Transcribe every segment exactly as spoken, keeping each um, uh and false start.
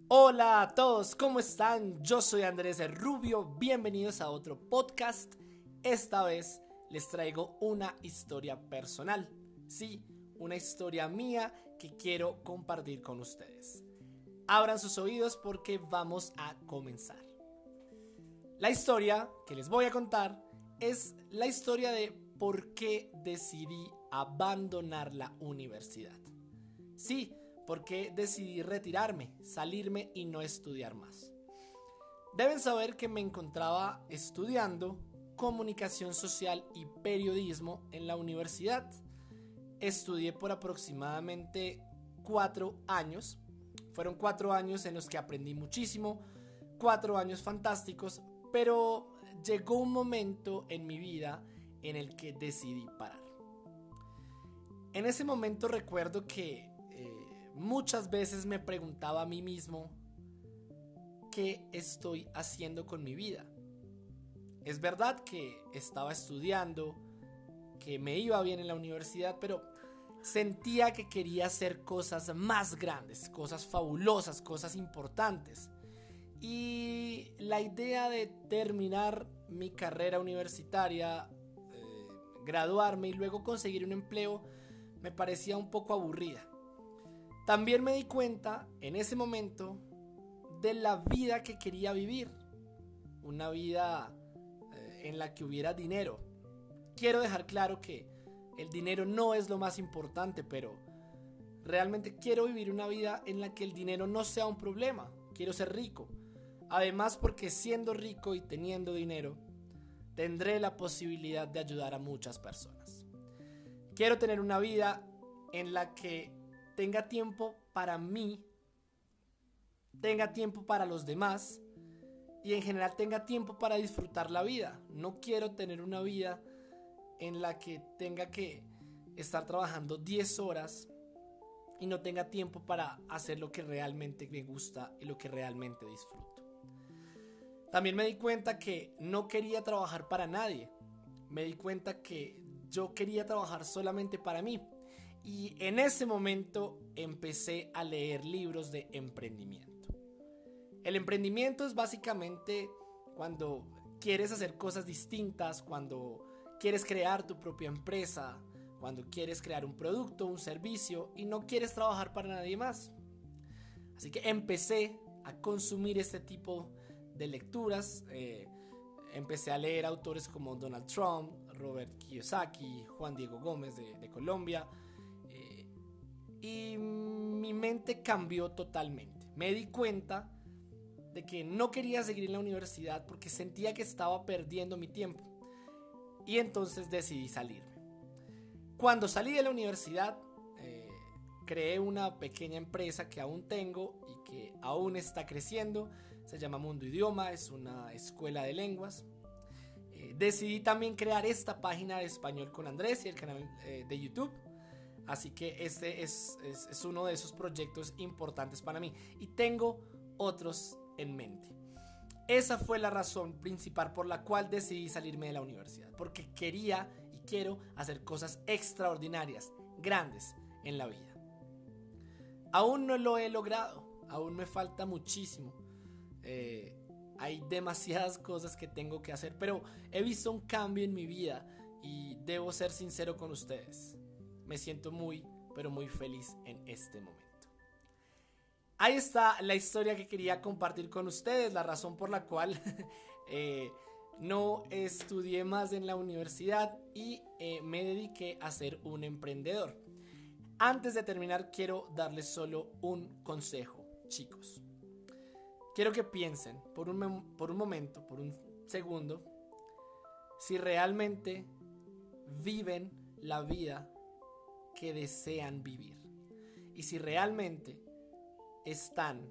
Hola a todos, ¿cómo están? Yo soy Andrés Rubio, bienvenidos a otro podcast. Esta vez les traigo una historia personal. Sí, una historia mía que quiero compartir con ustedes. Abran sus oídos porque vamos a comenzar. La historia que les voy a contar es la historia de por qué decidí abandonar la universidad. Sí, porque decidí retirarme, salirme y no estudiar más. Deben saber que me encontraba estudiando comunicación social y periodismo en la universidad. Estudié por aproximadamente cuatro años. Fueron cuatro años en los que aprendí muchísimo, cuatro años fantásticos, pero llegó un momento en mi vida en el que decidí parar. En ese momento recuerdo que eh, muchas veces me preguntaba a mí mismo, ¿qué estoy haciendo con mi vida? Es verdad que estaba estudiando, que me iba bien en la universidad, pero sentía que quería hacer cosas más grandes, cosas fabulosas, cosas importantes. Y la idea de terminar mi carrera universitaria, eh, graduarme y luego conseguir un empleo, me parecía un poco aburrida. También me di cuenta en ese momento de la vida que quería vivir. Una vida eh, en la que hubiera dinero. Quiero dejar claro que el dinero no es lo más importante, pero realmente quiero vivir una vida en la que el dinero no sea un problema. Quiero ser rico. Además, porque siendo rico y teniendo dinero, tendré la posibilidad de ayudar a muchas personas. Quiero tener una vida en la que tenga tiempo para mí, tenga tiempo para los demás y en general tenga tiempo para disfrutar la vida. No quiero tener una vida en la que tenga que estar trabajando diez horas y no tenga tiempo para hacer lo que realmente me gusta y lo que realmente disfruto. También me di cuenta que no quería trabajar para nadie. Me di cuenta que yo quería trabajar solamente para mí. Y en ese momento empecé a leer libros de emprendimiento. El emprendimiento es básicamente cuando quieres hacer cosas distintas, cuando quieres crear tu propia empresa, cuando quieres crear un producto, un servicio y no quieres trabajar para nadie más. Así que empecé a consumir este tipo de lecturas. Eh, empecé a leer autores como Donald Trump, Robert Kiyosaki, Juan Diego Gómez de, de Colombia. Eh, y mi mente cambió totalmente. Me di cuenta de que no quería seguir en la universidad porque sentía que estaba perdiendo mi tiempo. Y entonces decidí salirme. Cuando salí de la universidad, eh, creé una pequeña empresa que aún tengo y que aún está creciendo. Se llama Mundo Idioma, es una escuela de lenguas. Eh, decidí también crear esta página de Español con Andrés y el canal eh, de YouTube. Así que este es, es, es uno de esos proyectos importantes para mí. Y tengo otros en mente. Esa fue la razón principal por la cual decidí salirme de la universidad. Porque quería y quiero hacer cosas extraordinarias, grandes en la vida. Aún no lo he logrado. Aún me falta muchísimo. Eh, hay demasiadas cosas que tengo que hacer. Pero he visto un cambio en mi vida. Y debo ser sincero con ustedes. Me siento muy, pero muy feliz en este momento. Ahí está la historia que quería compartir con ustedes, la razón por la cual eh, no estudié más en la universidad y eh, me dediqué a ser un emprendedor. Antes de terminar, quiero darles solo un consejo, chicos. Quiero que piensen por un, por un momento, por un segundo, si realmente viven la vida que desean vivir. Y si realmente están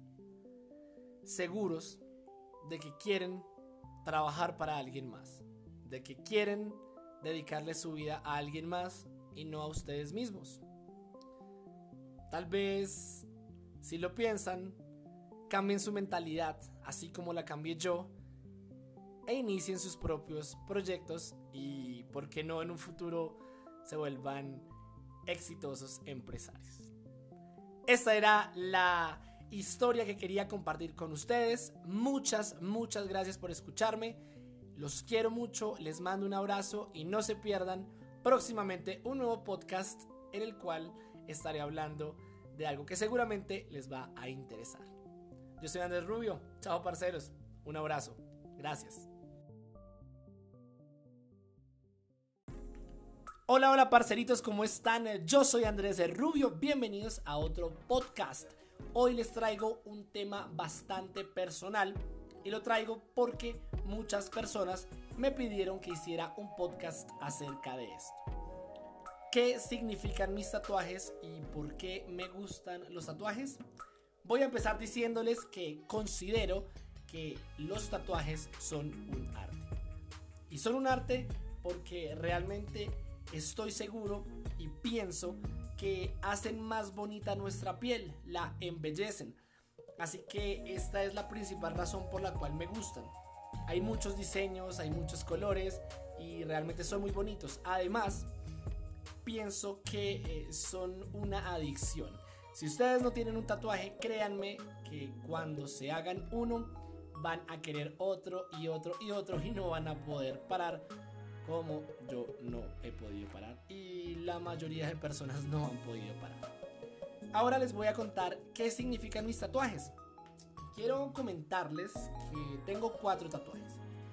seguros de que quieren trabajar para alguien más, de que quieren dedicarle su vida a alguien más y no a ustedes mismos. Tal vez, si lo piensan, cambien su mentalidad, así como la cambié yo, e inicien sus propios proyectos y, ¿por qué no, en un futuro se vuelvan exitosos empresarios? Esta era la historia que quería compartir con ustedes. Muchas, muchas gracias por escucharme. Los quiero mucho, les mando un abrazo y no se pierdan próximamente un nuevo podcast en el cual estaré hablando de algo que seguramente les va a interesar. Yo soy Andrés Rubio. Chao, parceros. Un abrazo. Gracias. Hola, hola parceritos, ¿cómo están? Yo soy Andrés Rubio, bienvenidos a otro podcast. Hoy les traigo un tema bastante personal y lo traigo porque muchas personas me pidieron que hiciera un podcast acerca de esto. ¿Qué significan mis tatuajes y por qué me gustan los tatuajes? Voy a empezar diciéndoles que considero que los tatuajes son un arte. Y son un arte porque realmente estoy seguro y pienso que hacen más bonita nuestra piel, la embellecen. Así que esta es la principal razón por la cual me gustan. Hay muchos diseños, hay muchos colores y realmente son muy bonitos. Además, pienso que eh, son una adicción. Si ustedes no tienen un tatuaje, créanme que cuando se hagan uno van a querer otro y otro y otro y no van a poder parar, como yo no he podido parar y la mayoría de personas no han podido parar. Ahora les voy a contar qué significan mis tatuajes. Quiero comentarles que tengo cuatro tatuajes.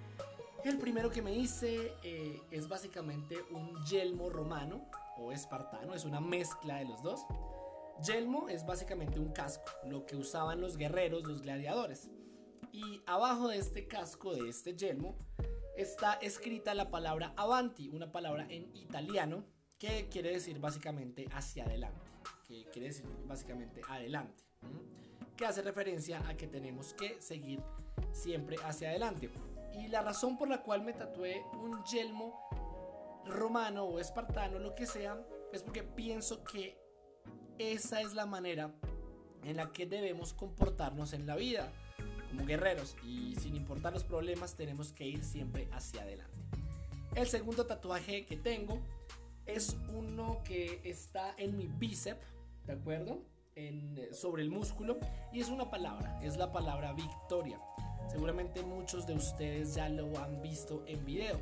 El primero que me hice eh, es básicamente un yelmo romano o espartano, es una mezcla de los dos. Yelmo es básicamente un casco, lo que usaban los guerreros, los gladiadores. Y abajo de este casco, de este yelmo, está escrita la palabra avanti, una palabra en italiano que quiere decir básicamente hacia adelante, que quiere decir básicamente adelante, ¿m? que hace referencia a que tenemos que seguir siempre hacia adelante. Y la razón por la cual me tatué un yelmo romano o espartano, lo que sea, es porque pienso que esa es la manera en la que debemos comportarnos en la vida como guerreros, y sin importar los problemas tenemos que ir siempre hacia adelante. El segundo tatuaje que tengo es uno que está en mi bíceps, ¿de acuerdo? En, sobre el músculo, y es una palabra, es la palabra victoria. Seguramente muchos de ustedes ya lo han visto en video.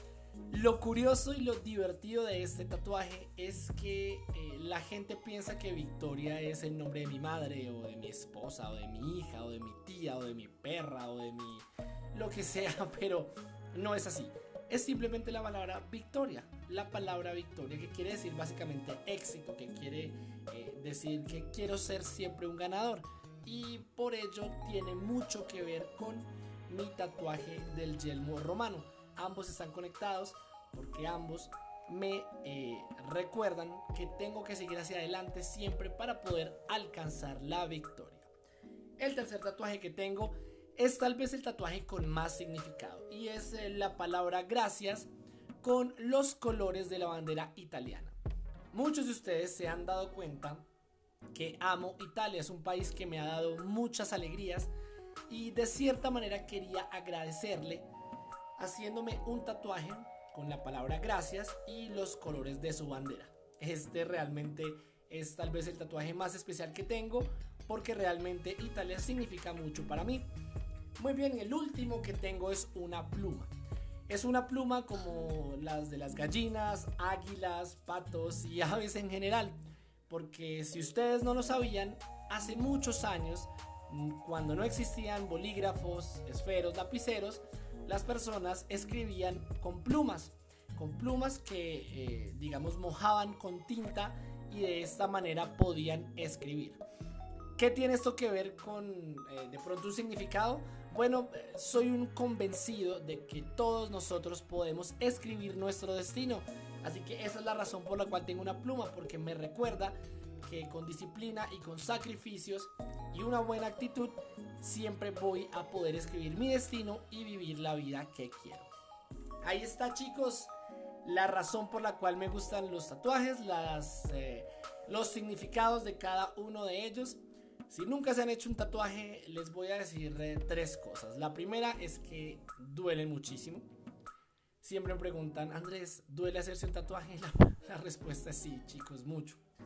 Lo curioso y lo divertido de este tatuaje es que eh, la gente piensa que Victoria es el nombre de mi madre o de mi esposa o de mi hija o de mi tía o de mi perra o de mi lo que sea, pero no es así. Es simplemente la palabra victoria, la palabra victoria, que quiere decir básicamente éxito, que quiere eh, decir que quiero ser siempre un ganador, y por ello tiene mucho que ver con mi tatuaje del yelmo romano. Ambos están conectados porque ambos me eh, recuerdan que tengo que seguir hacia adelante siempre para poder alcanzar la victoria. El tercer tatuaje que tengo es tal vez el tatuaje con más significado, y es eh, la palabra gracias con los colores de la bandera italiana. Muchos de ustedes se han dado cuenta que amo Italia, es un país que me ha dado muchas alegrías y de cierta manera quería agradecerle haciéndome un tatuaje con la palabra gracias y los colores de su bandera. Este realmente es tal vez el tatuaje más especial que tengo porque realmente Italia significa mucho para mí. Muy bien, el último que tengo es una pluma. Es una pluma como las de las gallinas, águilas, patos y aves en general. Porque si ustedes no lo sabían, hace muchos años, cuando no existían bolígrafos, esferos, lapiceros, las personas escribían con plumas, con plumas que eh, digamos mojaban con tinta y de esta manera podían escribir. ¿Qué tiene esto que ver con eh, de pronto un significado? Bueno, eh, soy un convencido de que todos nosotros podemos escribir nuestro destino, así que esa es la razón por la cual tengo una pluma, porque me recuerda que con disciplina y con sacrificios y una buena actitud siempre voy a poder escribir mi destino y vivir la vida que quiero. Ahí está, chicos, la razón por la cual me gustan los tatuajes, las, eh, los significados de cada uno de ellos. Si nunca se han hecho un tatuaje, les voy a decir eh, tres cosas. La primera es que duelen muchísimo. Siempre me preguntan, Andrés, ¿duele hacerse un tatuaje? La, la respuesta es sí, chicos, mucho.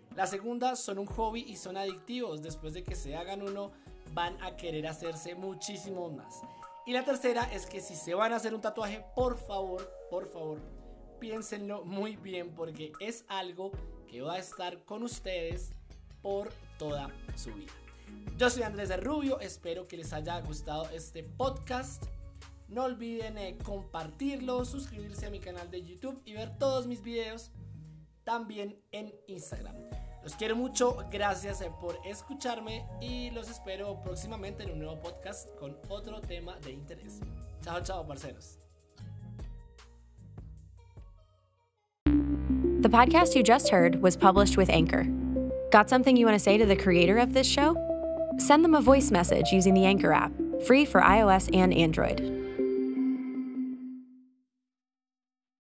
La segunda, son un hobby y son adictivos. Después de que se hagan uno, van a querer hacerse muchísimos más. Y la tercera es que si se van a hacer un tatuaje, por favor, por favor, piénsenlo muy bien, porque es algo que va a estar con ustedes por toda su vida. Yo soy Andrés de Rubio, espero que les haya gustado este podcast. No olviden eh, compartirlo, suscribirse a mi canal de YouTube y ver todos mis videos también en Instagram. Los quiero mucho, gracias eh, por escucharme y los espero próximamente en un nuevo podcast con otro tema de interés. Chao, chao, parceros. The podcast you just heard was published with Anchor. Got something you want to say to the creator of this show? Send them a voice message using the Anchor app, free for iOS and Android.